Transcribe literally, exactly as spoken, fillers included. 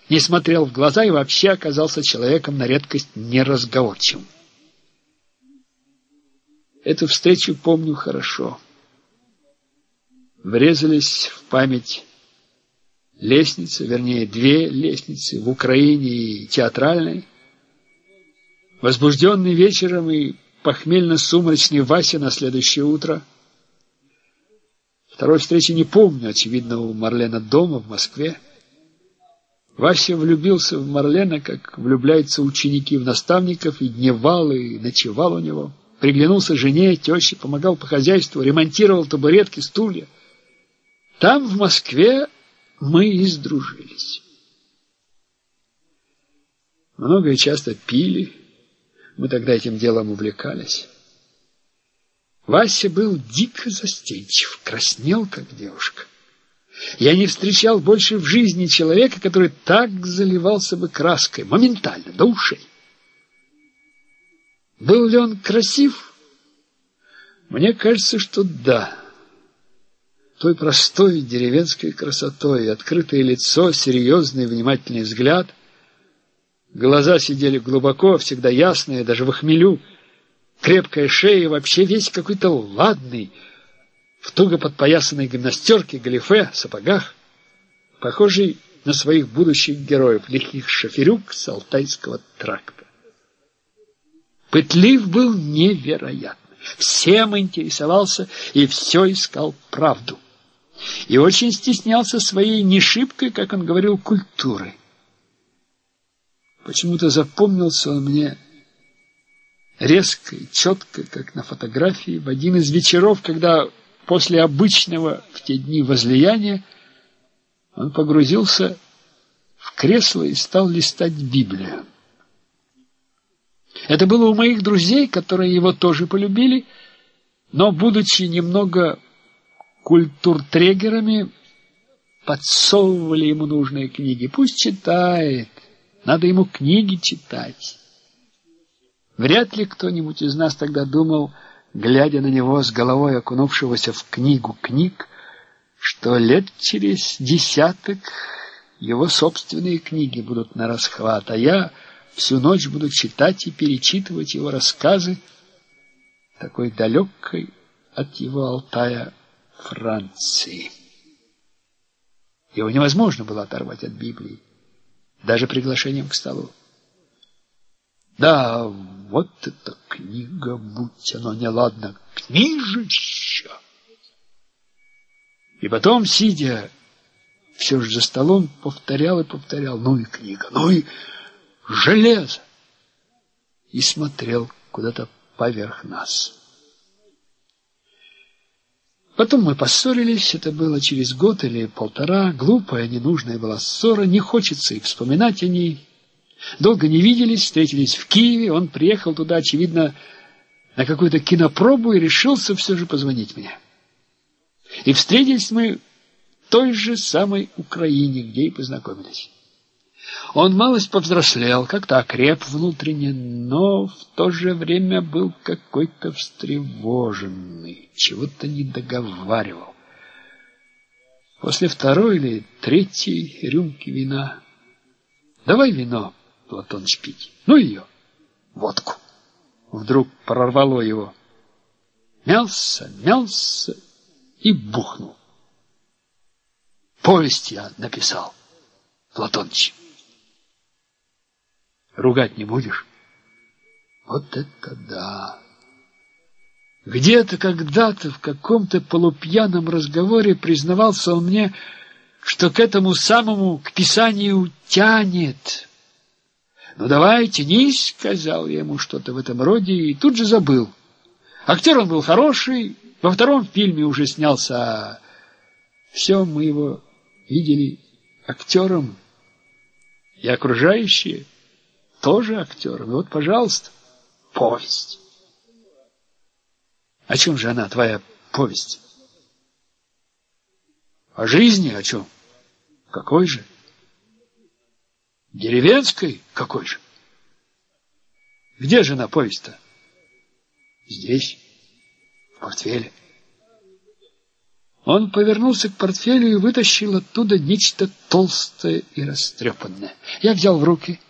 не смотрел в глаза и вообще оказался человеком на редкость неразговорчивым. Эту встречу помню хорошо. Врезались в память лестницы, вернее, две лестницы в Украине и театральной. Возбужденный вечером и похмельно-сумрачный Вася на следующее утро. Второй встречи не помню, очевидно, у Марлена дома в Москве. Вася влюбился в Марлена, как влюбляются ученики в наставников, и дневал, и ночевал у него. Приглянулся жене, теще, помогал по хозяйству, ремонтировал табуретки, стулья. Там, в Москве, мы и сдружились. Много и часто пили. Мы тогда этим делом увлекались. Вася был дико застенчив, краснел, как девушка. Я не встречал больше в жизни человека, который так заливался бы краской, моментально, до ушей. Был ли он красив? Мне кажется, что да. Той простой деревенской красотой, открытое лицо, серьезный внимательный взгляд. Глаза сидели глубоко, всегда ясные, даже в хмелю. Крепкая шея и вообще весь какой-то ладный, в туго подпоясанной гимнастерке, галифе, сапогах, похожий на своих будущих героев, лихих шоферюк с Алтайского тракта. Пытлив был невероятно. Всем интересовался и все искал правду. И очень стеснялся своей нешибкой, как он говорил, культуры. Почему-то запомнился он мне резко и четко, как на фотографии, в один из вечеров, когда после обычного в те дни возлияния он погрузился в кресло и стал листать Библию. Это было у моих друзей, которые его тоже полюбили, но, будучи немного культуртрегерами, подсовывали ему нужные книги. Пусть читает, надо ему книги читать. Вряд ли кто-нибудь из нас тогда думал, глядя на него с головой окунувшегося в книгу книг, что лет через десяток его собственные книги будут на расхват, а я всю ночь буду читать и перечитывать его рассказы такой далекой от его Алтая Франции. Его невозможно было оторвать от Библии, даже приглашением к столу. Да, вот эта книга, будь оно неладно, книжища! И потом, сидя все же за столом, повторял и повторял: ну и книга, ну и железо! И смотрел куда-то поверх нас. Потом мы поссорились, это было через год или полтора. Глупая, ненужная была ссора, не хочется и вспоминать о ней. Долго не виделись, встретились в Киеве. Он приехал туда, очевидно, на какую-то кинопробу и решился все же позвонить мне. И встретились мы в той же самой Украине, где и познакомились. Он малость повзрослел, как-то окреп внутренне, но в то же время был какой-то встревоженный, чего-то не договаривал. После второй или третьей рюмки вина: давай вино, Платоныч, пить. Ну ее, водку. Вдруг прорвало его. Мялся, мялся и бухнул. Повесть я написал, Платоныч. Ругать не будешь? Вот это да! Где-то когда-то в каком-то полупьяном разговоре признавался он мне, что к этому самому, к писанию тянет. «Ну давай, тянись», — сказал я ему что-то в этом роде, и тут же забыл. Актер он был хороший, во втором фильме уже снялся, а все мы его видели актером, и окружающие тоже актером. И вот, пожалуйста, повесть. О чем же она, твоя повесть? О жизни о чем? Какой же? Деревенской? Какой же? Где же она, повесть-то? Здесь, в портфеле. Он повернулся к портфелю и вытащил оттуда нечто толстое и растрепанное. Я взял в руки,